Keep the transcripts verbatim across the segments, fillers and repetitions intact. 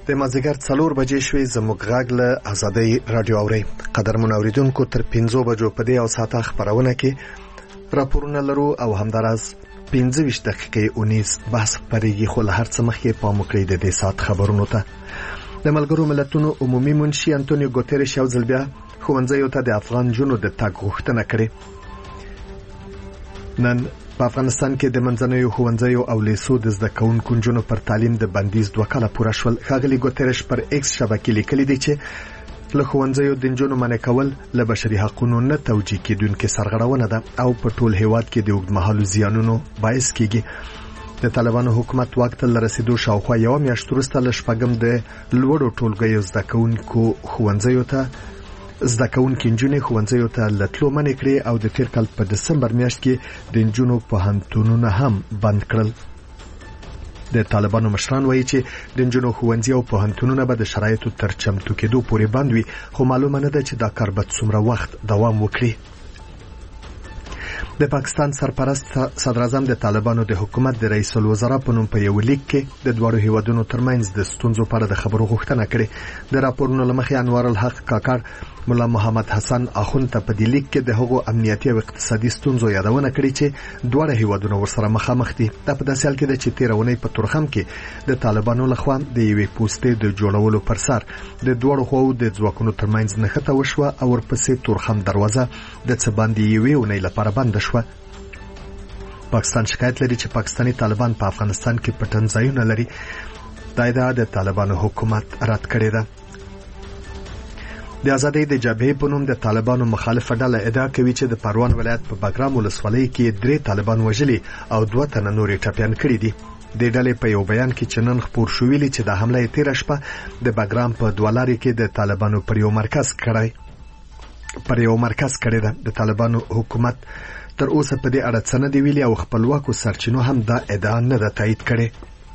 د مازدیګر څلور بجې شوې زموږ غږ له آزادۍ رادیو اورئ. قدرمن اوریدونکو تر پنځو بجو په دې او ساعته خبرونه کې راپورونه لرو او همداراز پنځه ویشت دقیقې اونیس بحث خپرېږي، خو له هر څه مخکې پام وکړئ د دې ساعت خبرونو ته. د ملګرو ملتونو عمومي منشي انټونیو ګوتریش یو ځل بیا ښوونځیو ته د افغان نجونو د تګ غوښتنه کړې. نن په افغانستان کې د منځنیو ښوونځیو او لیسو د زده کوونکو نجونو پر تعلیم د بندیز دوه کاله پوره شول. ښاغلي ګوتریش پر ایکس شبکې لیکلي دي چې له ښوونځیو د نجونو منع کول له بشري حقونو نه توجیه کېدونکې سرغړونه ده او په ټول هیواد کې د اوږدمهالو زیانونو باعث کېږي. د طالبانو حکومت واک ته له رسیدو شاوخوا یوه میاشت وروسته له شپږم د لوړو ټولګیو زده کوونکو ښوونځیو ته زده کوونکې نجونې ښوونځیو ته له تلو منع کړې او د تېر کال په دسمبر میاشت کې د نجونو پوهنتونونه هم بند کړل. د طالبانو مشران وایي چې د نجونو ښوونځي او پوهنتونونه به د شرایطو تر چمتو کېدو پورې بند وي، خو معلومه نه ده چې دا کار به څومره وخت دوام وکړي. د پاکستان سرپرست صدر اعظم د طالبانو د حکومت د رئیس الوزرا په نوم په یو لیک کې د دواړو هیوادونو ترمنځ د ستونزو په اړه د خبرو غوښتنه کړې. د راپورونو له مخې انوار الحق کاکړ مولا محمد حسن اخوند ته په دې لیک کې د هغو امنیتي او اقتصادي ستونزو یادونه کړې چې دواړه هیوادونه ورسره مخامخ دي. دا په داسې حال کې ده چې تېره اونۍ په تورخم کې د طالبانو لخوا د یوې پوستې د جوړولو پر سر د دواړو خواو د ځواکونو ترمنځ نښته وشوه او ورپسې تورخم دروازه د څه باندې یوې اونۍ لپاره بنده شوه. پاکستان شکایت لري چې پاکستاني طالبان په افغانستان کې پټن ځایونه لري. دا ادعا د طالبانو حکومت رد کړې ده. د آزادۍ د جبهې په نوم د طالبانو مخالفه ډله ادعا کوي چې د پروان ولایت په بګرام ولسوالۍ کې درې طالبان وژلي او دوه تنه نورې ټپیان کړي دي. د ډلې په یو بیان کې چې نن خپور شوی چې د حمله یې تېره شپه د بګرام په دوالاري کې د طالبانو پر یو مرکز کړی پر یو مرکز کړی ده. د طالبانو حکومت تر اوسه په دې اړه څه نه دی ویلي او خپلواکو سرچینو هم دا ادعا نه ده تایید کړې.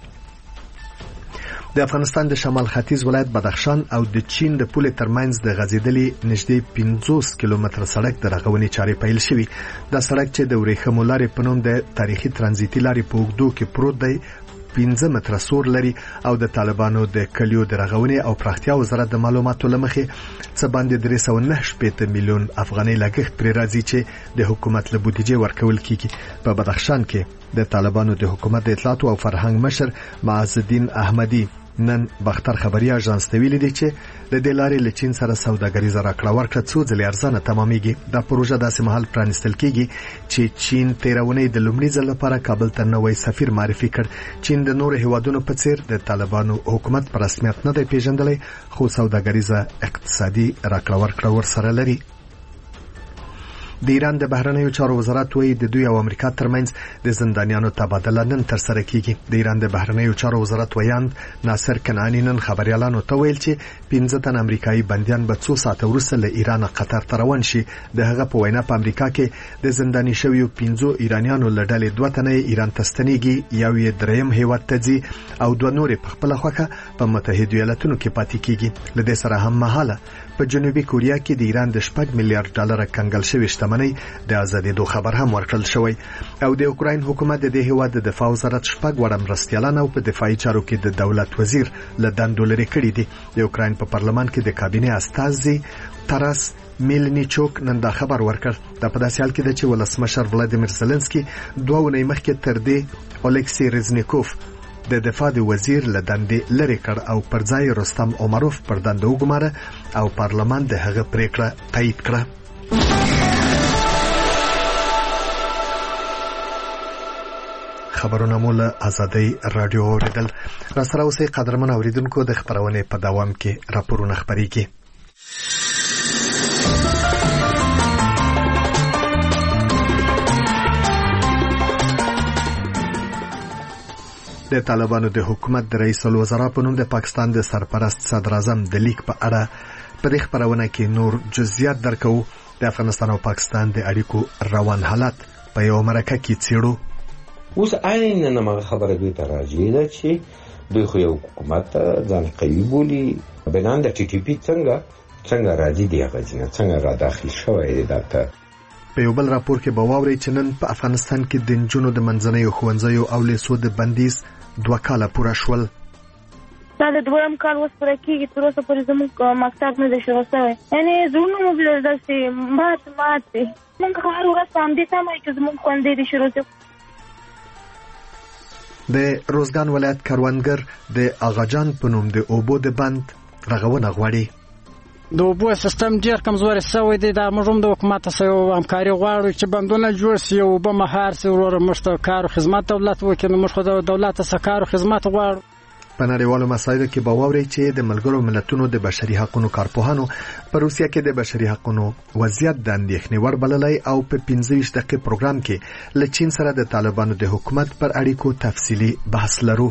د افغانستان د شمال ختیځ ولایت بدخشان او د چین د پولې ترمنځ د غځېدلې نږدې پنځوس کیلومتره سړک د رغونې چارې پیل شوي. دا سړک چې د ورېښمو لارې په نوم د تاریخي ترانزیتي لارې په اوږدو کې پروت دی پنځه متره سور لري او د طالبانو د کلیو د رغونې او پراختیا وزارت د معلوماتو له مخې څه باندې درې سوه نهه شپېته میلیون افغانۍ لګښت پرې راځي چې د حکومت له بودیجې ورکول کیږي. په بدخشان کې د طالبانو د حکومت د اطلاعاتو او فرهنګ مشر معز الدین احمدي نن بختر خبري اژانس ته ویلي دي چې د دې لارې له چین سره سوداګریزه راکړه ورکړه څو ځلې ارزانه تمامېږي. دا پروژه داسې مهال پرانیستل کیږي چې چین تېره اونۍ د لومړي ځل لپاره کابل ته نوی سفیر معرفي کړ. چین د نورو هیوادونو په څیر د طالبانو حکومت په رسمیت نه دی پیژندلی، خو سوداګریزه اقتصادي راکړه ورکړه ورسره لري. د ایران د بهرنیو چارو وزارت وایي د دوی او امریکا ترمنځ د زندانیانو تبادله نن ترسره کیږي. د ایران د بهرنیو چارو وزارت ویاند ناصر کنعانی نن خبريالانو ته ویل چې پنځه تن امریکایي بندیان به څو ساعته وروسته له ایران قطر ته روان شي. د هغه په وینا په امریکا کې د زنداني شویو پنځو ایرانیانو له ډلې دوه تنه ایران ته ستنېږي، یو یې دریم هیواد ته ځي او دوه نورې په خپله خوښه په متحدو ایالتونو کې پاتې کیږي. له دې سره هم مهاله په جنوبي کوریا کې د ایران د شپږ میلیارډ ډالره کنګل شوې شتمنۍ د ازادېدو خبر هم ورکړل شوی او د اوکراین حکومت د دې هیواد د دفاع وزارت شپږ وړه مرستیالان او په دفاعي چارو کې د دولت وزیر له دندو لرې کړي دي. د اوکراین په پارلمان کې د کابینې استازي تراس میلنیچوک نن دا خبر ورکړ. دا په داسې حال کې ده چې ولسمشر ولادیمیر زلنسکي دوه اونۍ مخکې تر دې الیکسی رزنیکوف د دفاع د وزیر له دندې لرې کړ او پر ځای رستم عمروف پر دنده وګماره او پارلمان د هغه پریکړه تایید کړه. خبرونه مو له آزادۍ رادیو اوریدل. را سره اوسئ قدرمن اوریدونکو، د خبرونې په دوام کې راپورونه خپرېږي. د طالبانو د حکومت د رئیس الوزرا په نوم د پاکستان د سرپرست صدر اعظم د لیک په اړه په دې خبرونه کې نور جزئیات درکو. د افغانستان او پاکستان د اړیکو روان حالت په یو مرکه کې څېړو. اوس عین نه خبره دوی ته راځي دا چې دوی خو یو حکومت ځان قوي بولي. بنان د ټي ټي پی څنګه څنګه راځي دی هغه څنګه را داخل شوی دی داته. په یو بل راپور کې به واورئ چې نن په افغانستان کې د نجونو د منځنیو ښوونځیو او لیسو د بندیز دوه کاله پوره شول. دا د دویم کال اوس پوره کېږي، تر اوسه پورې زموږ مکتب نه دی شروع شوی. یعنې زړونه مو داسې مات مات دي. موږ هر ورځ په همدې تمه یو چې زموږ ښوونځی دې شروع شي. د روزګان ولایت کروندګر د اغاجان په نوم د اوبو د بند رغونه غواړي. د اوبو سیستم ډیر کمزوري شوی دی. دا موږ هم د حکومت سره همکاري غواړو چې بندونه جوړ شي، اوبه مهار شي، ورور موږ ته کار او خدمات دولت وکړي. نو موږ خو د دولت څخه کار او خدمات غواړو. په نړیوالو مسایلو کې به واوري چې د ملګرو ملتونو د بشري حقوقو کارپوهانو په روسیه کې د بشري حقوقو وضعیت د اندېښنې وړ بللی او په پنځه ویشت دقیقې پروګرام کې له چین سره د طالبانو د حکومت پر اړیکو تفصیلي بحث لرو.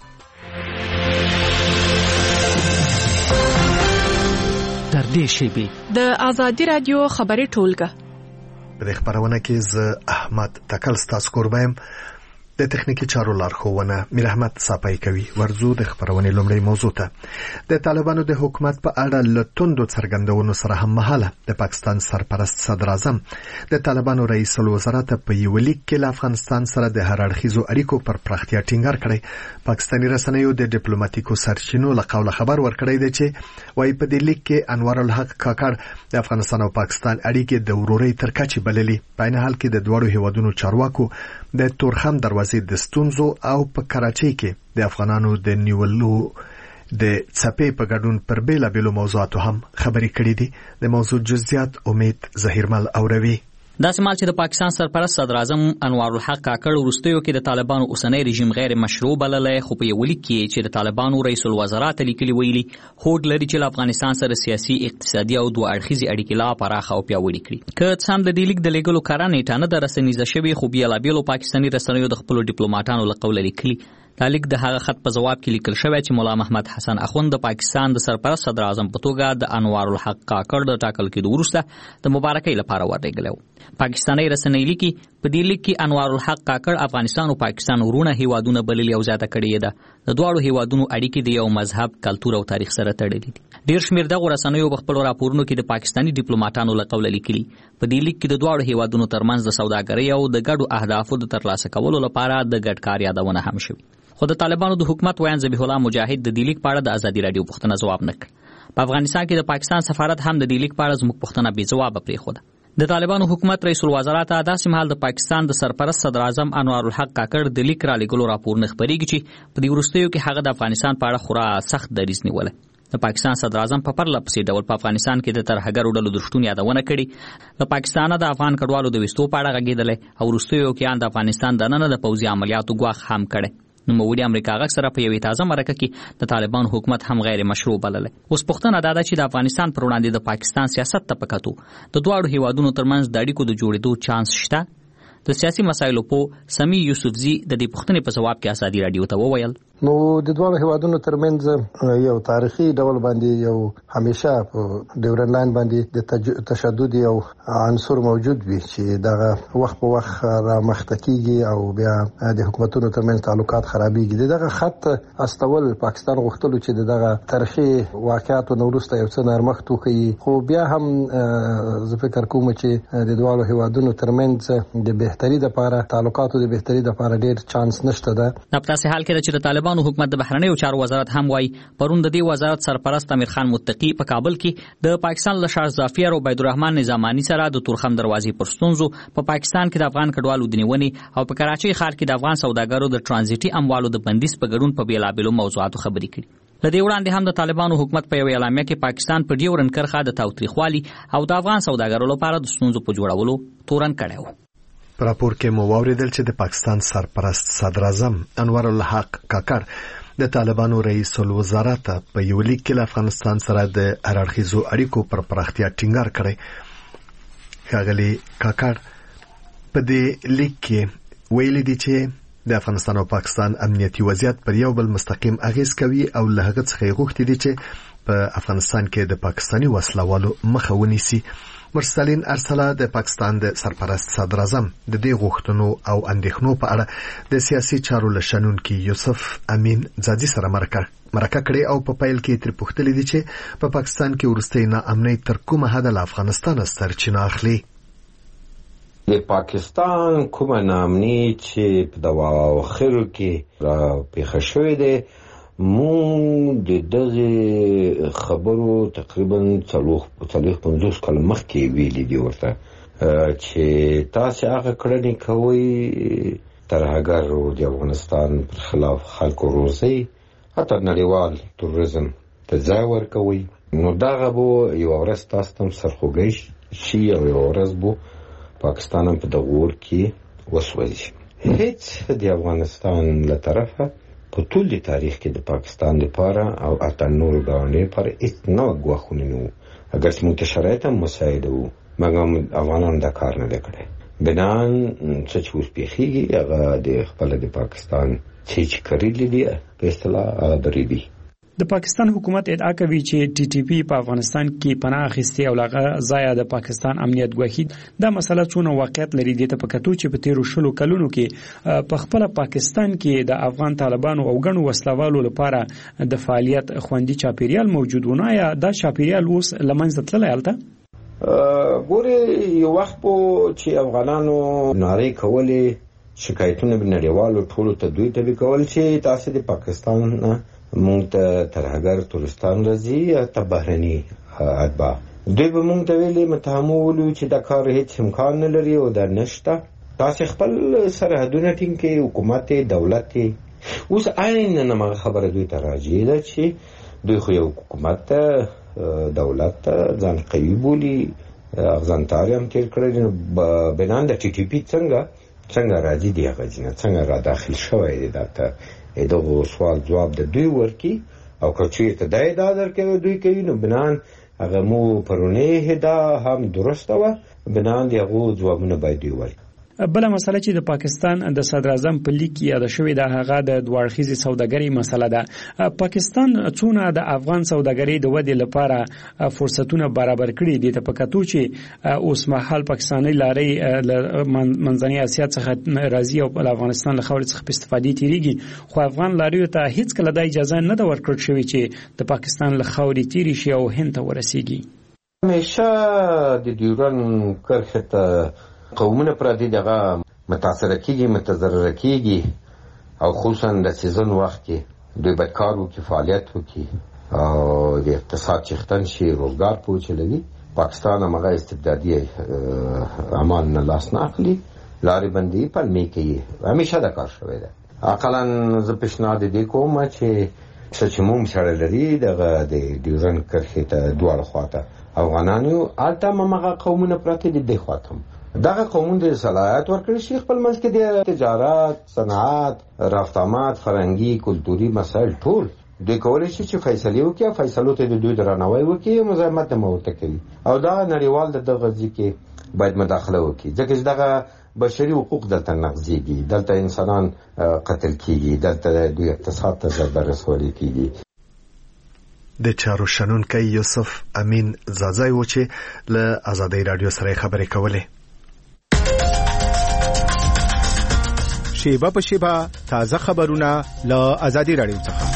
تر دې شیبې د آزادي رادیو خبري ټولګه په دې خبرونه کې ز احمد تکل ستاسو قربایم. د تخنیکی چارو لارښوونه میر احمد صاپای کوي. ورزو د خبرونې لومړی موضوع ته. د طالبانو د حکومت په اړه لټوندو څرګندونو سره هم مهاله د پاکستان سرپرست صدر اعظم د طالبانو رئیس الوزرا ته په یو لیک کې له افغانستان سره د هر اړخیزو اړیکو پر پراختیا ټینګار کړی. پاکستاني رسنیو د ډیپلوماټیکو سرچینو له قوله خبر ورکړی دی چې وايي په دې لیک کې انوار الحق کاکړ د افغانستان او پاکستان اړیکې د ورورۍ تر کچې بللي. په عین حال کې د دوړو هیوادونو چارواکو د تورخم دروازې د ستونزو او په کراچۍ کې د افغانانو د نیولو د څپې په ګډون پر بیلا بیلو موضوعاتو هم خبرې کړې دي. د موضوع جزئیات امید ظهیرمل اوروي. دا سمال چې د پاکستان سرپرست صدر اعظم انوار الحق کاکړ وروستیو کې د طالبانو اوسنۍ رژیم غیر مشروع بللی، خو په یو لیک کې چې د طالبانو رئیس الوزرا ته لیکلي ویلي هوډ لري چې له افغانستان سره سیاسي، اقتصادي او دوه اړخیزې اړیکې لا پراخه او پیاوړې کړي. که څه هم د دې لیک د لیږلو کاره نیټه نه ده رسنیزه شوې، خو بېلابېلو پاکستاني رسنیو د خپلو ډیپلوماټانو له قوله لیکلي. دا لیک د هغه خط په جواب کې لیکل شوی چې مولا محمد حسن اخوند د پاکستان د سرپرست صدر اعظم په توګه د انوار الحق کاکړ د ټاکل کېدو وروسته د مبارکۍ لپاره ورلېږلی و. پاکستاني رسنۍ لیکي په دې لیک کې انوار الحق کاکړ افغانستان او پاکستان ورونه هیوادونه بللي او زیاته کړې ده. د دواړو هیوادونو اړیکې د یو مذهب، کلتور او تاریخ سره تړلې دي. ډېر شمېر دغو رسنیو په خپلو راپورونو کې د پاکستاني ډیپلوماټانو له قوله لیکلي په دې لیک کې د دواړو هیوادونو ترمنځ د سوداګرۍ او د ګډو اهدافو د ترلاسه کولو لپاره د ګډ کار یادونه هم شوې. خو د طالبانو د حکومت ویان ذبیح الله مجاهد د دې لیک په اړه د ازادي رادیو پوښتنه ځواب نه کړ. په افغانستان کې د پاکستان سفارت هم د دې لیک په اړه زموږ پوښتنه بې ځوابه پرېښوده. د طالبانو حکومت رئیس الوزرا ته داسې مهال د پاکستان د سرپرست صدر اعظم انوار الحق کاکړ د لیک را لېږلو راپورونه خپرېږي چې په دې وروستیو کې هغه د افغانستان په اړه خورا سخت دریځ نیولی. د پاکستان صدر اعظم په پرله پسې ډول په افغانستان کې د ترهګرو ډلو د شتون یادونه کړې. له پاکستانه د افغان کډوالو د ویستو په اړه غږېدلی او وروستیو کې ان د افغانستان دننه د پوځي عملیاتو ګواښ هم کړی. نوموړي امریکا غږ سره په یوې تازه مرکه کې د طالبانو حکومت هم غیر مشروع بللی. اوس پوښتنه دا ده چې د افغانستان پر وړاندې د پاکستان سیاست ته په کتو د دواړو هیوادونو ترمنځ د اړیکو د جوړېدو چانس شته؟ د سیاسي مسایلو په سمی یوسفزي د دې پوښتنې په جواب کې ازادي رادیو ته وویل نو د دواړو هیوادونو ترمنځ یو تاریخي ډول باندې یو همیشه په ډیورن لاین باندې د تشدد یو عنصر موجود وي چې دغه وخت په وخت را مخته کیږي او بیا د حکومتونو ترمنځ تعلقات خرابېږي. دغه خط استول پاکستان غوښتلو چې دغه تاریخي واقعیت نو وروسته یو څه نرمښت وکړي، خو بیا هم زه فکر کوم چې د دواړو هیوادونو ترمنځ د بهتري لپاره تعلقاتو د بهتري لپاره ډېر چانس نشته ده. په تاسو حال کې چې د طالبانو حکومت د بهرنیو چارو وزارت هم وایي پرون د دې وزارت سرپرست امیر خان متقی په کابل کې د پاکستان له شاه ظفیر او عبید الرحمن نظامانی سره د تورخم دروازې پر ستونزو، په پاکستان کې د افغان کډوالو د نیونې او په کراچۍ ښار کې د افغان سوداګرو د ترانزیټي اموالو د بندیز په ګډون په بیلابېلو موضوعاتو خبرې کړي. له دې وړاندې هم د طالبانو حکومت په یو اعلامیه کې پاکستان په ډیورن کرښه د تاوتریخوالي او د افغان سوداګرو لپاره د ستونزو په جوړولو تورن کړی و. په راپور کې مو واوریدل چې د پاکستان سرپرست صدر اعظم انوار الحق کاکړ د طالبانو رئیس الوزرا ته په یو لیک کې له افغانستان سره د هر اړخیزو اړیکو پر پراختیا ټینګار کړی. ښاغلي کاکړ په دې لیک کې ویلي دي چې د افغانستان او پاکستان امنیتي وضعیت پر یو بل مستقیم اغیز کوي او له هغه څخه غوښتي دي چې په افغانستان کې د پاکستاني وسلوالو مخه ونیسي. مرسلین ارسلا د پاکستان د سرپرست صدر اعظم د دې غوښتنو او اندېښنو په اړه د سیاسي چارو لشنونکي یوسف امین ځاځي سره مرکه مرکه کړې او په پیل کې تر پوښتلې دي چې په پاکستان کې ورستۍ ناامنۍ تر کومه حده له افغانستان سرچینه اخلي. د پاکستان کومه ناامنۍ چې په دواخرو کې را پیښه شوې ده مونږ د دغه خبرو تقریبا څلوخ څلوخ پنځوس کال مخکې ویلي دي ورته چې تاسو هغه کړنې کوئ ترهګر د افغانستان پر خلاف خلکو روزي حتی نړیوال توریزم ته ځای ورکوي. نو دغه به یو ورځ تاسو ته سرخوږی شي او یو ورځ به پاکستان هم په دغه اور کې وسوځي. هیڅ د افغانستان له طرفه په ټول تاریخ کې د پاکستان لپاره او اته نور ګاونډي لپاره هیڅ نوع غوښتنه نه و، اگر چې موږ شرایط هم مساعده وو مګر افغانان دا کار نه کړی. بنان څه چې اوس پیښیږي هغه د خپل د پاکستان چې کړی دی په اصطلاح هغه بریدي. د پاکستان حکومت ادعا کوي چې ټي ټي پی په افغانستان کې پناه اخیستي او لغه ځای د پاکستان امنیت ګواښي. دا مسله څونه واقعیت لري د تپکتو چې په تیرو شلو کلونو کې په خپل پاکستان کې د افغان طالبانو او ګڼو وسلوالو لپاره د فعالیت خوندي چاپیریال موجود ونه یا دا چاپیریال اوس لمنځه تللی الته؟ ګوره یو وخت چې افغانانو نارې کولې شکایتونه نړیوالو ټولو ته دوی ته کول چې تاسو د پاکستان مونږ ته ترهګر تورستان راځي یا ته بهرني اتباع دوی به مونږ ته ویلي متهمو ولو چې دا کار هیڅ امکان نه لري او دا نشته. تاسو خپل سرحدونه ټینګ کې حکومت دولت اوس عین نه خبره دوی ته راځي دا چې دوی خو یو حکومت دولت ځان قوي بولي ځانتاري هم تیر کړی. بنان د ټي ټي پی څنګه څنګه راځي دی هغه څنګه را داخل شوی دی دا ته دغه سوال جواب د دوی ورکی او کچې ته دای دا درکوي دوی کوي. نو بنان هغه مو پرونه هدا هم درسته و بنان دغه جوابونه باید دی ورکی. بل مسله چې د پاکستان د صدر اعظم په لیک کې یاد شوې ده هغه د دوړخیزي سوداګرۍ مسله ده. پاکستان څونه د افغان سوداګرۍ د ودې لپاره فرصتونه برابر کړي دي ته پکاتو چې اوس مهال پاکستاني لارې منځنۍ اسیا څخه راځي او په افغانستان له خاورې څخه په استفادې تیریږي، خو افغان لاریو ته هیڅ کله د اجازه نه ده ورکړل شوې چې د پاکستان له خاورې تیری شي او هند ته ورسیږي. همیشه د ډیورن کرښې ته قومونه پردي دغه متاثر کیږي متضرر کیږي او خصوصا د سیزن وخت کې دوی بدکار وکړي فعالیت وکړي او د اقتصاد چختن شي روزګار پوچلوي. پاکستان هغه استبدادي عمل نه لاس نه اخلي لارې بندي پلمې کوي همیشه دا کار شوی دی. اقلا زه پیشنهاد دې کوم چې چې موږ سره لري دغه د ډیورن کرښې ته دواړه خواته افغانانو الته مغه قومونه پراته دي د خواته دغه قومونه د صلاحیت ورکړي شي خپل منځ کې د تجارت، صنعت، رافتامات، فرهنګي، کلتوري مسایل ټول دوی کولی شي چې فیصله وکړي، فیصلو ته د دوی درناوی وکړي، مزاحمت نه ورته کوي او دا نړیوال د دغه ځکه باید مداخله وکړي ځکه چې دغه بشري حقوق دلته نقضيږي، دلته انسانان قتل کیږي، دلته دوی اقتصاد ته ضرر رسولي کیږي. د چارو شنونکی یوسف امین زازای و چې له آزادۍ رادیو سره خبرې کولې. شیبه په شیبه تازه خبرونه له آزادۍ رادیو څخه.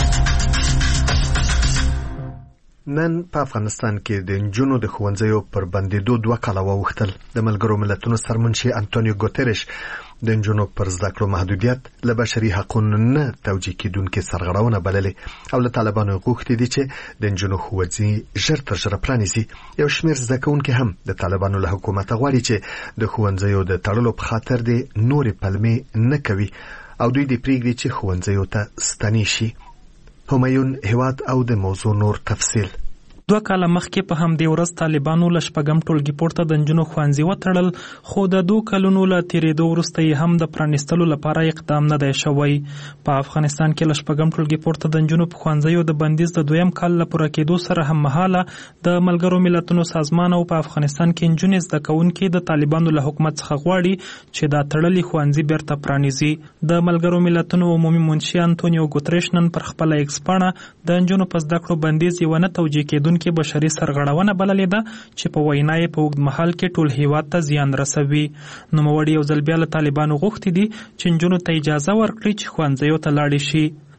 نن په افغانستان کې د نجونو د ښوونځیو پر بندېدو دوه کاله واوښتل. د ملګرو ملتونو سرمنشي انټونیو ګوتریش د نجونو پر زده کړو محدودیت له بشري حقوقو نه توجیه کېدونکې سرغړونه بللې او له طالبانو غوښتي دي چې د نجونو ښوونځي ژر تر ژره پرانیزي. یو شمېر زده کوونکي هم د طالبانو له حکومته غواړي چې د ښوونځیو د تړلو په خاطر د نورې پلمې نه کوي او دوی دې پرېږدي چې ښوونځیو ته ستنې شي. همایون هیواد او د موضوع نور تفصیل. دوه کاله مخکې په همدې ورځ طالبانو له شپږم ټولګي پورته د نجونو ښوونځي وتړل، خو د دوه کلونو له تېرېدو وروسته یې هم د پرانیستلو لپاره اقدام نه دی شوی. په افغانستان کې له شپږم ټولګي پورته د نجونو په ښوونځیو د بندیز د دویم کال له پوره کېدو سره هممهاله د ملګرو ملتونو سازمان او په افغانستان کې نجونې زده کوونکي د طالبانو له حکومت څخه غواړي چې دا تړلي ښوونځي بیرته پرانیزي. د ملګرو ملتونو عمومي منشي انټونیو ګوتریش نن پر خپله ایکس پاڼه د نجونو په زده کړو بندیز یوه نه توجیه کېدونکې کې بشري سرغړونه بللې ده چې په وینا یې په اوږد مهال کې ټول هیواد ته زیان رسوي. نوموړي یو ځل بیا له طالبانو غوښتي دي چې نجونو ته اجازه ورکړي چې ښوونځیو ته لاړې شي.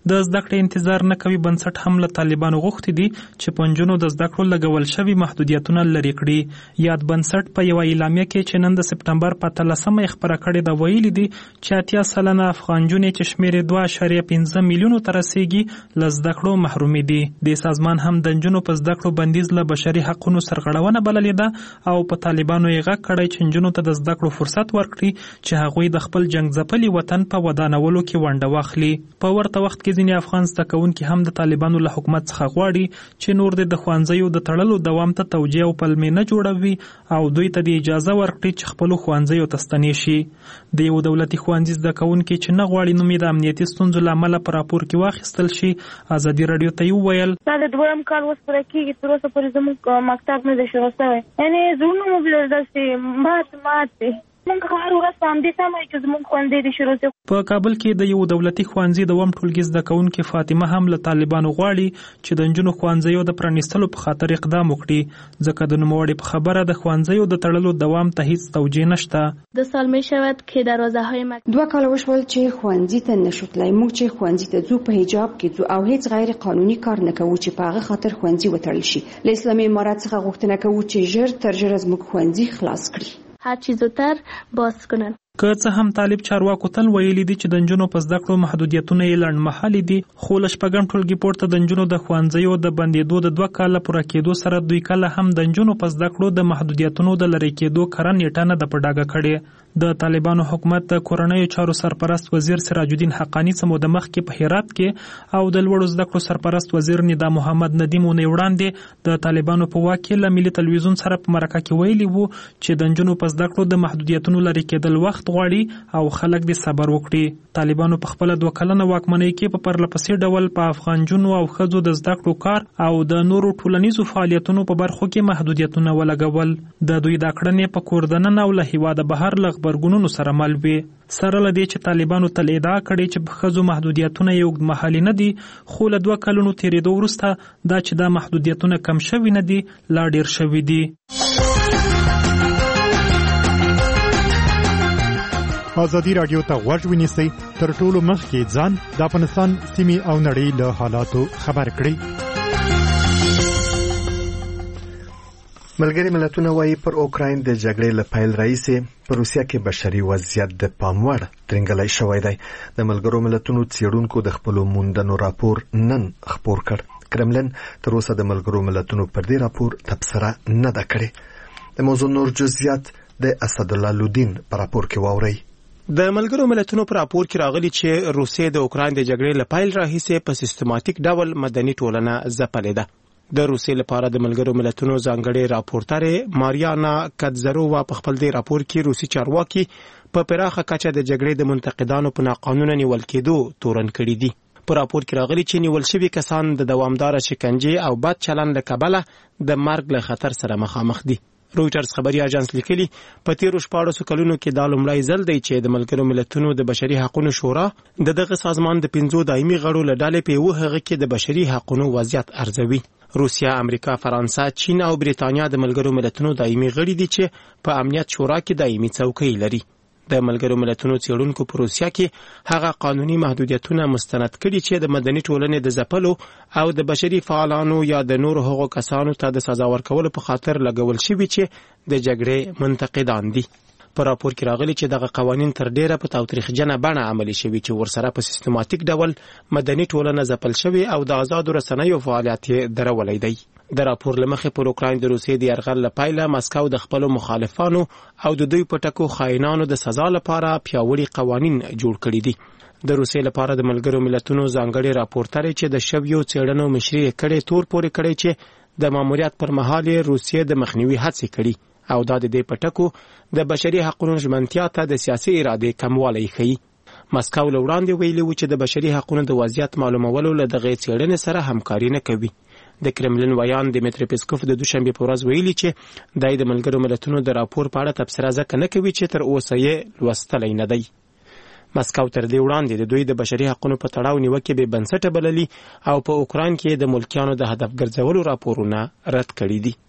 د زده کړې انتظار نه کوي بنسټ هم له طالبانو غوښتي دي چې په نجونو د زده کړو لګول شوي محدودیتونه لرې کړي. یاد بنسټ په یوه اعلامیه کې چې نن د سپټمبر په اتلسمه یې خپره کړې ده ویلي دي چې اتیا سلنه افغان نجونې چې شمېر یې دوه اعشاریه پنځه میلیونو ته رسیږي له زده کړو محرومې دي. دې سازمان هم د نجونو په زده کړو بندیز له بشري حقونو سرغړونه بللې ده او په طالبانو یې غږ کړی چې نجونو ته د زده کړو فرصت ورکړي چې هغوی د خپل جنګ ځپلي وطن په ودانولو کې ونډه واخلي. په ورته وخت کې ځینې افغان زده کوونکي هم د طالبانو له حکومت څخه غواړي چې نور د ښوونځیو د تړلو دوام ته توجیه او پلمې نه جوړوي او دوی ته د اجازه ورکړي چې خپلو ښوونځیو ته ستنې شي. د یو دولتي ښوونځي زده کوونکي چې نه غواړي نوم یې د امنیتي ستونزو له امله په راپور کې واخیستل شي ازادي راډیو ته یې وویل دا د دویم کال اوس پوره کېږي تر اوسه پورې زموږ مکتب نه دی شروع شوی. یعنې زړونه مو داسې مات مات دي. موږ هر ورځ په همدې تمه یو چې زموږ ښوونځی دې شروع شي. په کابل کې د یو دولتي ښوونځي دویم ټولګي زده کوونکې فاطمه هم له طالبانو غواړي چې د نجونو ښوونځیو د پرانیستلو په خاطر اقدام وکړي ځکه د نوموړې په خبره د ښوونځیو د تړلو دوام ته هیڅ توجیه نشته. دو سال می شود که دروازه‌های مکتب دوه کاله وشول چې ښوونځي ته نشو تللی. موږ چې ښوونځي ته ځو په حجاب کې ځو او هیڅ غیر قانوني کار نه کوو چې په هغه خاطر ښوونځي وتړل شي. له اسلامي امارت څخه غوښتنه کوو چې ژر تر ژره زموږ ښوونځي خلاص کړي. هر چی زودتر باز کنن. که څه هم طالب چارواکو تل ویلي دي چې د نجونو په زده کړو محدودیتونه یې لنډمهالي دي خو له شپږم ټولګي پورته د نجونو د ښوونځیو د بندېدو د دوه کاله پوره کېدو سره دوی کله هم د نجونو په زده کړو د محدودیتونو د لرې کېدو کره نیټه نه ده په ډاګه کړې. د طالبانو حکومت د کورنیو چارو سرپرست وزیر سراج الدین حقانی څه موده مخکې په هرات کې او د لوړو زده کړو سرپرست وزیر ندا محمد ندیم اونۍ وړاندې د طالبانو په واک کې له ملي تلویزیون سره په مرکه کې ویلي وو چې د نجونو په زده کړو د محدودیتونو لرې کېدل وخت غواړي او خلک دې صبر وکړي. طالبانو په خپل دوه کلنه واکمنۍ کې په پرلپسې ډول په افغان جنو او ښځو د زده کړو کار او د نورو ټولنیزو فعالیتونو په برخو کې محدودیتونه ولګول. د دوی دا کړنې په کور دننه او له هیواده بهر له غبرګونونو سره مل وي. سره له دې چې طالبانو تل ادعا کړې چې په ښځو محدودیتونه یې اوږدمهالي نه دي خو له دوه کلونو تېرېدو وروسته دا چې دا محدودیتونه کم شوي نه دي لا ډېر شوي دي. ازادي راډیو ته غوږ ونیسئ تر ټولو مخکې ځان د افغانستان سیمې او نړۍ له حالاتو خبر کړئ. ملګري ملتونه وايي پر اوکراین د جګړې له پیل راهیسې په روسیه کې بشري وضعیت د پام وړ ترنګلی شوی دی. د ملګرو ملتونو څېړونکو د خپلو موندنو راپور نن خپور کړ. کرملن تر اوسه د ملګرو ملتونو پر دې راپور تبصره نه ده کړې. د موضوع نور جزئیات د اسدالله لودین په راپور کې واورئ. د ملګرو ملتونو په راپور کې راغلي چې روسیه د اوکراین د جګړې له پیل راهیسې په سیستماتیک ډول مدني ټولنه ځپلې ده. د روسیې لپاره د ملګرو ملتونو ځانګړې راپورټره ماریانا کاتزرووا په خپل دې راپور کې روسي چارواکي په پراخه کچه د جګړې د منتقدانو په ناقانونه نیول کېدو تورن کړي دي. په راپور کې راغلي چې نیول شوي کسان د دوامداره شکنجې او بد چلند له کبله د مرګ له خطر سره مخامخ دي. رویټرز خبري اژانس لیکلي په تیرو شپاړسو کلونو کې دا لومړی ځل دی چې د ملګرو ملتونو د بشري حقوقو شورا د دغه سازمان د پنځو دایمي غړو له ډلې په یوه هغه کې د بشري حقوقو وضعیت ارزوي. روسیا، امریکا، فرانسه، چین او بریتانیا د ملګرو ملتونو دایمي غړي دي چې په امنیت شورا کې دایمي څوکۍ لري. د ملګرو ملتونو څېړونکو په روسیا کې هغه قانوني محدودیتونه مستند کړي چې د مدني ټولنې د ځپلو او د بشري فعالانو یا د نورو هغو کسانو ته د سزا ورکولو په خاطر لګول شوي چې د جګړې منتقدان دي. په راپور کې راغلي چې دغه قوانین تر ډیره په تاوتریخجنه بڼه عملي شوي چې ورسره په سیستماتیک ډول مدني ټولنه ځپل شوي او د آزادو رسنیو فعالیت یې درولی دی. د راپور له مخې پر اوکراین د روسیې د یرغل له پیله مسکو د خپلو مخالفانو او د دوی په ټکو خاینانو د سزا لپاره پیاوړي قوانین جوړ کړي دي. د روسیې لپاره د ملګرو ملتونو ځانګړې راپورټرې چې د شویو څېړنو مشري یې کړې تور پورې کړی چې د ماموریت پر مهال یې روسیې د مخنیوي هڅې کړي او دا د دې په ټکو د بشري حقوقو ژمنتیا ته د سیاسي ارادې کموالی ښیي. مسکو له وړاندې ویلي و چې د بشري حقوقو د وضعیت معلومولو له دغې څېړنې سره همکاري نه کوي. د کرملن ویان دیمیتری پیسکوف د دوشنبې په ورځ ویلي چې دای د ملګرو ملتونو د راپور په اړه تبصره ځکه نه کوي چې تر اوسه یې لوستلی نه دی. مسکو تر دې وړاندې د دوی د بشري حقوقو په تړاو نیوکې بې بنسټه بللي او په اوکراین کې د ملکیانو د هدف ګرځولو راپورونه رد کړي دي.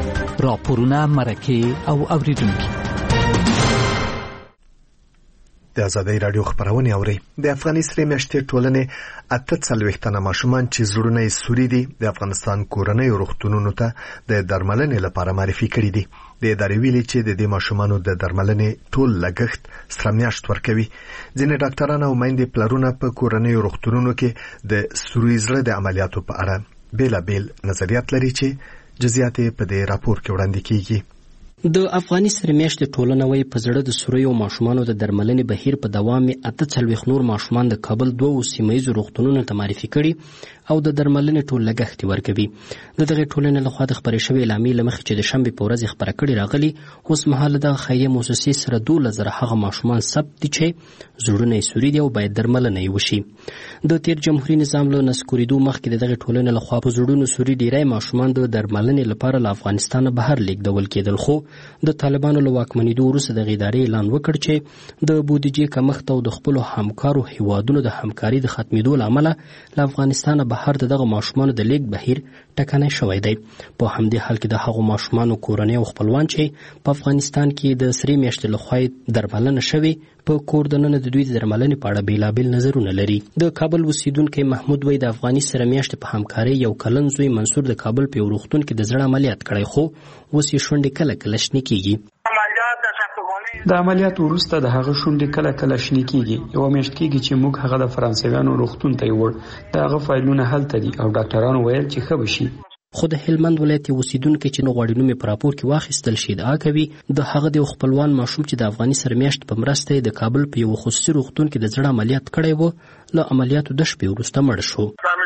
راپورونه، مرکې او اوریدونکي. د آزادۍ رادیو خبرونه اوري. د افغاني سره میاشتې ټولنې اته څلوېښت تنه ماشومان چې زړونه یې سوري دي د افغانستان کورنۍ روغتونونو ته د درملنې لپاره معرفي کړي دي. د ادارې ویلي چې د دې ماشومانو د درملنې ټول لګښت سره میاشت ورکوي. ځینې ډاکټران او میندې پلرونه په کورنۍ روغتونونو کې د سوري زړه د عملیاتو په اړه بیلابیل نظریات لري چې جزئیات په دې راپور کې وړاندې کیږي. د افغاني سره میاشتې ټولنه وایي په زړه د سوریو ماشومانو د درملنې بهیر په دوام اته څلوېښت نور ماشومان د کابل دوه سیمه‌ییزو روغتونونو ته معرفي کړي او د درملنې ټول لګښت ورکوي. د دغه ټولنې لخوا د خبرې شوې اعلامیې له مخې چې د شنبې په ورځ خبره کړې راغلي، اوس مهال دغه خیریه مؤسسې سره دولس زره هغه ماشومان ثبت دي چې زړونه یې سوري دي او باید درملنه یې وشي. د تیر جمهوریت نظام له نسکورېدو مخکې د دغه ټولنې لخوا په زړونو سوري ډیری ماشومان د درملنې لپاره له افغانستانه بهر لیږدول کېدل، خو د طالبانو له واکمنېدو وروسته دغه ادارې اعلان وکړ چې د بودیجې کمښت او د خپلو همکارو هیوادونو د همکاري د ختمېدو له امله له افغانستانه بهر د دغه ماشومانو د لیږد بهیر ټکنی شوی دی. په همدې حال کې د هغو ماشومانو کورنۍ او خپلوان چې په افغانستان کې د سرې میاشتې لخوا درملنه شوې په کور دننه د دوی د درملنې په اړه بیلابیل نظرونه لري. د کابل اوسیدونکی محمود وای د افغاني سره میاشتې په همکارۍ یو کلن زوی منصور د کابل په یو روغتون کې د زړه عملیات کړی، خو اوس یې شونډې کله کله شنې کېږي. د عملیات وروسته د هغه شونډې کله کله شنې کېږي. یوه میاشت کېږي چې موږ هغه د فرانسویانو روغتون ته یوړ. د هغه فایلونه هلته دي او ډاکټرانو ویل چې ښه به شي. خو د هلمند ولایت اوسیدونکي چې نه غواړي نوم یې په راپور کې واخیستل شي ادعا کوي د هغه د خپلوان ماشوم چې د افغاني سره میاشت په مرسته د کابل په یو خصوصي روغتون کې د زړه عملیات کړی و، له عملیاتو د شپې وروسته مړ شو.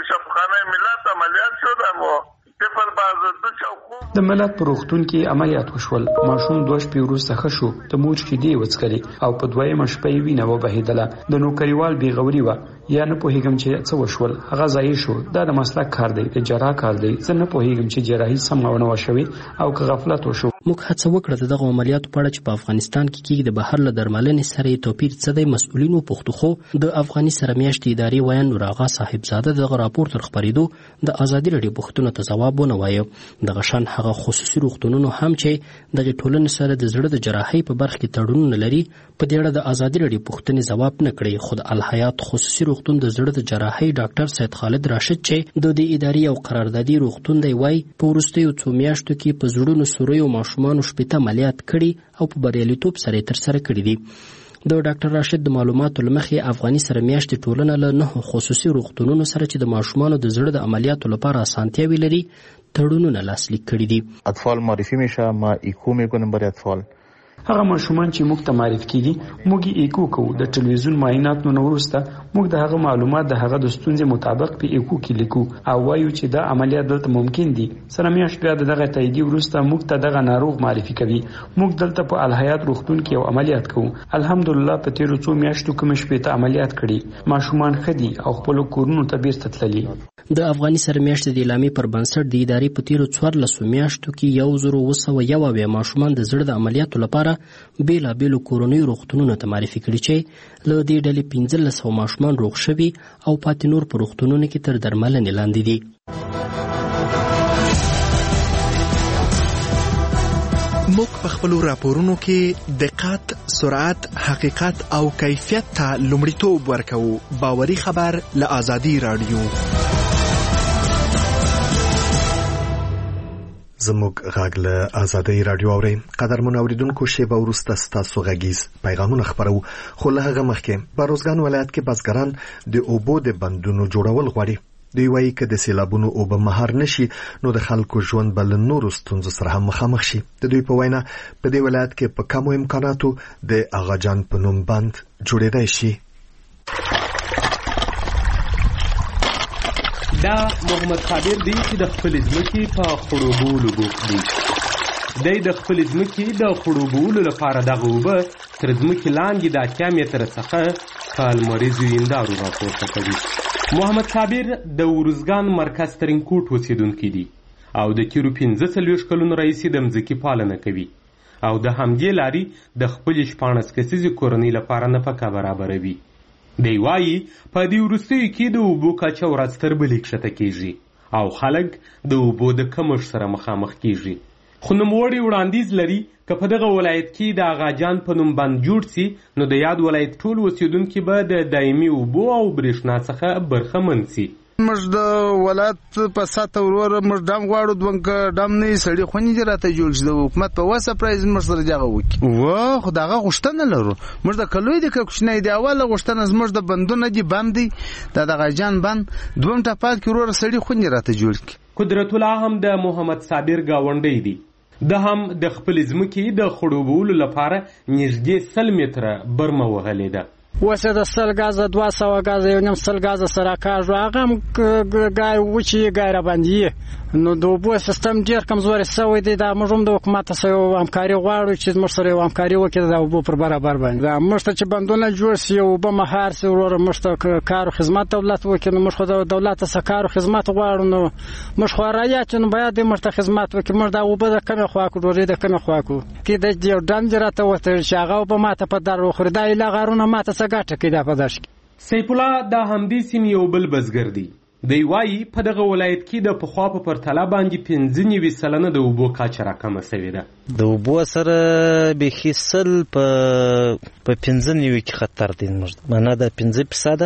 د ملت په روغتون کې عملیات وشول. ماشوم دوه شپې وروسته ښه شو. د مور شیدې وڅښلې او په دویمه شپه یې وینه وبهېدله. د نوکریوال بېغوري وه یا نه پوهېږم چې څه وشول. هغه ضایع شو. دا د مسلک کار دی، د جراح کار دی. زه نه پوهېږم چې جراحي سمه ونه وشوې او که غفلت وشو. موږ هڅه وکړه د دغه عملیاتو په اړه چې په افغانستان کې کېږي د بهر له درملنې سره یې توپیر څه دی مسؤلین وپوښتو، خو د افغاني سره میاشتې ادارې ویان نور آغا صاحبزاده دغه راپور تر خپرېدو د ازادي راډیو پوښتنو ته ځواب ونه وایه. دغه شان هغه خصوصي روغتونونو هم چې دغه ټولنې سره د زړه د جراحۍ په برخه کې تړونونه لري په دې اړه د ازادي راډیو پوښتنې ځواب نه کړی. خو د الحیات خصوصي روغتون د زړه د جراحۍ ډاکټر سید خالد راشد چې د دې ادارې او قراردادي روغتون دی وای په وروستیو څو میاشتو کې په زړونو سوریو ماشومانو شپېته عملیات کړي او په بریالیتوب سره یې ترسره کړي دي. د ډاکټر راشد د معلوماتو له مخې افغاني سره میاشتې ټولنه له نهو خصوصي روغتونونو سره چې د ماشومانو د زړه د عملیاتو لپاره اسانتیاوې لري تړونونه لاسلیک کړي دي. اطفال معرفی میشه، ما ایکو میکنم برای اطفال. هغه ماشومان چې موږ ته معرفي کیږي موږ یې ایکو کوو. د ټلویزیون معایناتو نه وروسته موږ د هغه معلومات د هغه د ستونزې مطابق په ایکو کې لیکو او وایو چې دا عملیات دلته ممکن دي. سره میاشت بیا دغه تاییدي وروسته موږ ته دغه ناروغ معرفي کوي. موږ دلته په الحیات روغتون کې یو عملیات کوو. الحمدلله په تیرو څو میاشتو کې مې شپېته عملیات کړي. ماشومان ښه دي او خپلو کورونو ته بیرته تللي. د افغاني سره میاشتې د اعلامیې پر بنسټ د ادارې په تیرو څوارلسو میاشتو کې یو زر اوه سوه یو اویا ماشومان د زړه د عملیاتو لپاره بیلابیلو کورنیو روغتونونو ته معرفي کړي چې له دې ډلې پنځلس سوه ماشومان روغ شوي او پاتې نور په روغتونونو کې تر درملنې لاندې دي. موږ په خپلو راپورونو کې دقت، سرعت، حقیقت او کیفیت ته لومړیتوب ورکوو. باوري خبر له آزادي راډیو. زموږ غږ له آزادۍ راډیو اورئ. قدرمن اوریدونکو شیبه وروسته ستاسو غږیز پیغامونه خپرو، خو له هغه مخکې په روزګان ولایت کې بزګران د اوبو د بندونو جوړول غواړي. دوی وایي که د سیلابونو اوبه مهار نشي نو د خلکو ژوند به له نورو ستونزو سره هم مخامخ شي. د دوی په وینا په دې ولایت کې په کمو امکاناتو د اغاجان په نوم بند جوړېدای شي. دا محمد خابر دی چې د خپل ځمکې په خړوبولو بوخت دی. دی د خپل ځمکې د خړوبولو لپاره دغه اوبه تر ځمکې لاندې د اتیا متره څخه په لمریزو هندارو راپورته کوي. محمد صابر د ورزګان مرکز ترینکوټ اوسیدونکی دی او د تیرو پنځه څلوېښت کلونو راهیسې د مځکې پالنه کوي او د همدې لارې د خپلې شپاړس کسیزې کورنۍ لپاره نفقه برابروي. دی وایي په دې وروستیو کې د اوبو کچه ورځ تر بلې کښته کېږي او خلک د اوبو د کمښت سره مخامخ کېږي. خو نوموړی وړاندیز لري که په دغه ولایت کې د اغاجان په نوم بند جوړ سي نو د یاد ولایت ټول اوسیدونکي به د دایمي اوبو او برېښنا څخه برخمن سي. موږ د ولایت په ساته وروره موږ ډام غواړو دوه ډام نه سړي خونې دي راته جوړ شي د حکومت په واسه پرایز موږ سره دغه وکړي و خو دغه غوښتنه لرو موږ د کلوی د کوښنې دی اوله غوښتنه زموږ د بندونه دي بند دي د دغه جان بند دوم ټاپات کې وروره سړي خونې راته جوړ کړي. قدرت الله هم د محمد صابر گاونډی دی. د هم د خپل ځمکې د خړوبولو لپاره نږدې سل متره برمه وهلې ده. وسه د سل غازه دوه سوه غازه یو نیم سل غازه سره کاږو هغه هم ګای وچې ګای را باندې نو د اوبو سیستم ډېر کمزوری سوی دی. دا موږ هم د حکومت سره یو همکاري غواړو چې موږ سره یو همکاري وکړي د اوبو پر برابر باندې. دا موږ ته چې بندونه جوړ سي او اوبه مهار سي وروره موږ ته کار او خدمت دولت وکړي نو موږ خو د دولت څخه کار او خدمت غواړو نو موږ خو رایات نو باید موږ ته خدمت وکړي. موږ د اوبه د کمې خوا کو ډوډۍ د کمې خوا کو کې د یو ډنډ راته وته چې هغه اوبه ماته په در وخوري دا ایله غارونه ماته څه ګټه کوي دا په داش. سیف الله د همدې سیمې یو بل بزګر دی. دی وایي په دغه ولایت کې د پخوا په پرتله باندې پنځه نوي سلنه د اوبو کچه راکمه سوې ده. د اوبو سره بیخي سل په په پنځه نوي کې خطر دی. موږ معنا د پنځه فیصده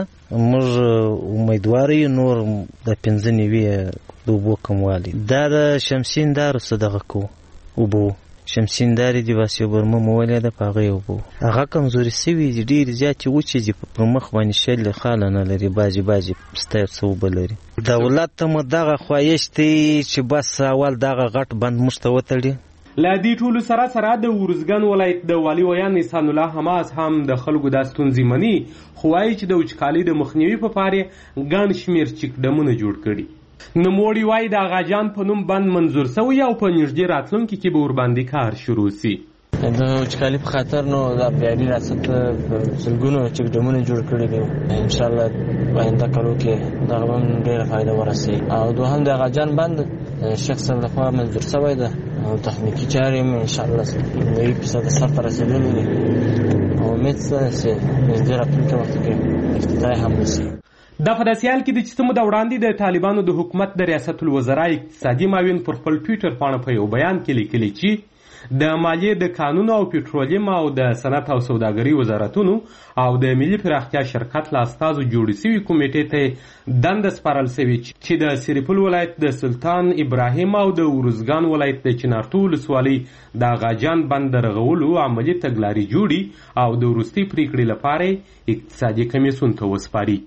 موږ امیدوار یو نور د پنځه نوي د اوبو کموالی دا د شمسیندارو څه دغه کو اوبو شمسینداري دی واسه برمه مولې ده په هغه اوبو هغه کمزوري سوي دي ډېر زیاتې وچې دي پر مخ باندې شل خاله نه لري باجی باجی ستایب څه اوبه لري. دولت ته مو دغه خواهش دی چې بس اول دغه غټ بند موږ ته وتړي. له دې ټولو سره سره د ارزګان ولایت د والي ویان احسان الله حماس هم د خلکو دا ستونزې مني خو وایي چې د وچکالۍ د مخنیوي په پاره ګڼ شمېر چک ډمونه جوړ کړي. نوموړي وایي د اغاجان په نوم بند منظور سوی او په نږدې راتلونکي کې به ورباندې کار شروع سي. د وچکالۍ په خاطر نو د بهري ریاست سلګونو چک ډمونه جوړ کړي دي. انشاءالله په آینده کلو کې دغه هم ډېره فایده ورسوي. او دوهم د اغاجان بند شیخ صاحب لخوا منظور سوی ده او تخنیکي چارې هم انشاءالله نوي فیصده سر ته رسېدلي دي او امید شته چې نږدې راتلونکي وخت کې افتتاح هم وشي. دا په داسې حال کې د چې څه موده وړاندې د طالبانو د حکومت د ریاست الوزرا اقتصادي معاون پر خپل ټویټر پاڼه په یو بیان کې لیکلي چې د مالیې د قانون او پټرولیم او د صنعت او سوداګرۍ وزارتونو او د ملي پراختیا شرکت له استازو جوړې سوي کمیټې ته دنده سپارل سوي چې د سرپل ولایت د سلطان ابراهیم او د ارزګان ولایت د چنارتو ولسوالۍ د اغاجان بند د رغولو عملي تګلارې جوړي او د وروستۍ پریکړې لپاره اقتصادي کمیسیون ته وسپاري.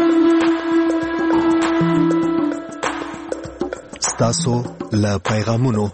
ستاسو له پیغامونو.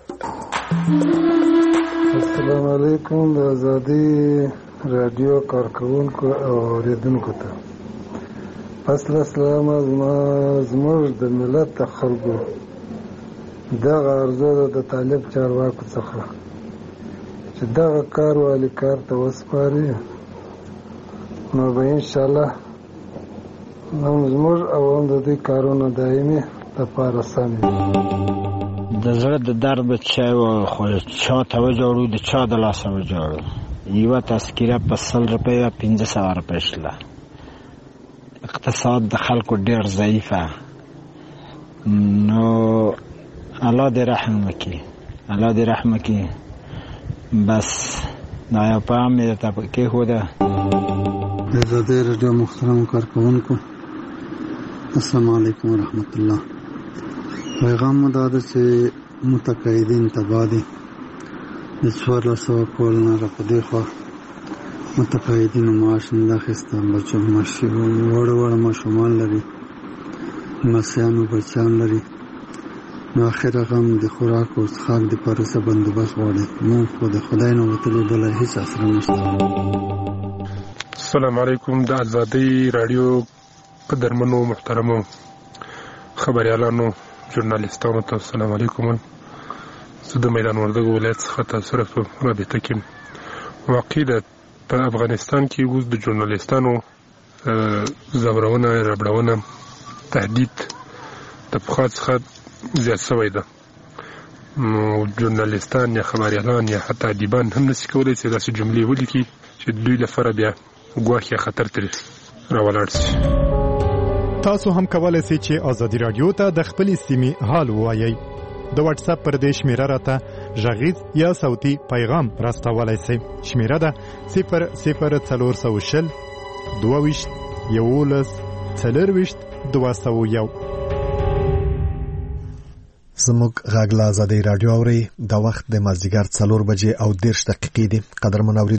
السلام علیکم د ازادي رادیو کارکونکو او اوریدونکو ته فصل سلام زموږ د ملت د خلکو دغه ارزو د طالب چارواکو څخه چې دغه کار والی کار ته وسپاري نو به انشاءالله نو زموږ او هم د دې کارونه دایمي لپاره سم د زړه د درد چا خو چا ته وجوړو د چا د لاسه وجوړو یوه تذکیره په سل روپیه پنځه سوه روپۍ شله. اقتصاد د خلکو ډېر ضعیفه نو الله دې رحم وکړي الله دې رحم وکړي. بس دا یو پیغام مې درته کېښوده. د ازادي راډیو محترمو کارکوونکو السلام علیکم ورحمت الله. پیغام مو دا ده چې متقاعدین تباه دي د څوارلس سوه کال نه را په دې خوا متقاعدینو معاش نه ده اخیسته. بچو وړه وړه ماشومان لري لمسیانو بچیان لري نو اخر هغه هم د خوراک او څښاک دپاره څه بندوبست غواړي. موږ خو د خدای نه وتلو بله هېڅ اسره نشته. السلام علیکم د ازادۍ راډیو قدرمنو محترمو خبریالانو ژورنالیستانو ته السلام علیکم. زه د میدان وردګو ولایت څخه تاسو سره په رابطه کې واقع ده په افغانستان کې اوس د ژورنالیستانو ځورونه ربړونه تهدید د پخوا څخه زیات شوی ده. نو ژورنالیستان یا خبریالان یا حتی ادیبان هم نشي کولی چې داسې جملې ولیکي چې دوی لپاره بیا ګواښ یا خطر ترې راولاړ شي. تاسو هم کولای شئ چې ازادي رادیو ته د خپلې سیمې حال ووایئ. د واتس اپ پر دې شمیره راته غږیز یا صوتي پیغام راستولای شئ. شمیره ده صفر صفر څلور سوه شل دوه ویشت یولس څلرویشت دوه سوه یو. زموږ غږ له ازادۍ راډیو اورئ. د وخت د مازدیګر څلور بجې او دېرش دقیقې دي. قدرمن